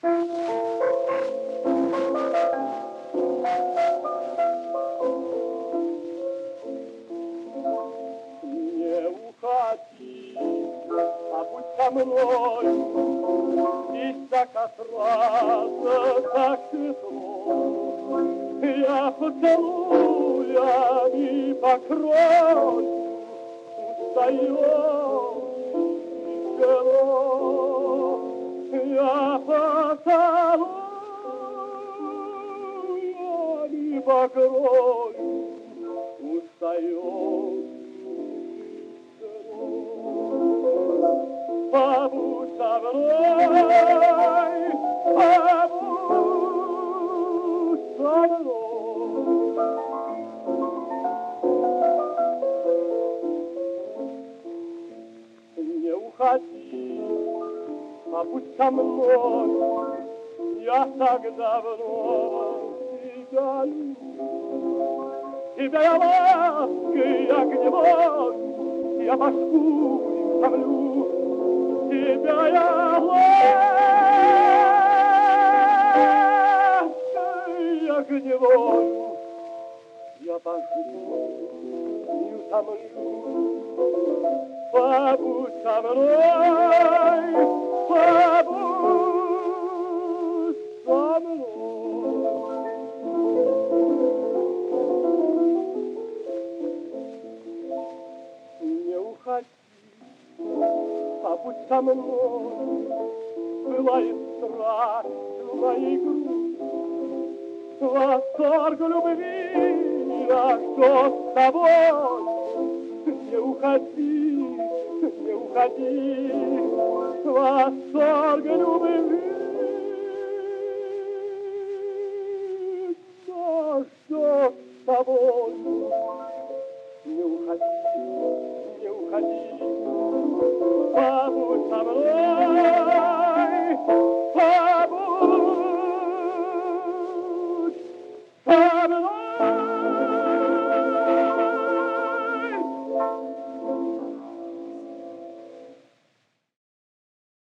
Не уходи, побудь со мной, здесь так отрадно, так светло. Я поцелуями покрою устающий крыло. Я поцелуями покрою устающий крыло. Побудь со мной, побудь со мной. Не уходи, побудь со мной, я так давно тебя люблю. Тебя я лаской огневой, я башку не томлю. Тебя я лаской огневой, я башку не томлю. Побудь со мной, побудь со мной. Не уходи, побудь со мной, пылает страсть в моей груди, восторг любви, а что с тобой? Не уходи, не уходи, восторг любви, а что с тобой? Не уходи, не уходи, побудь со мной.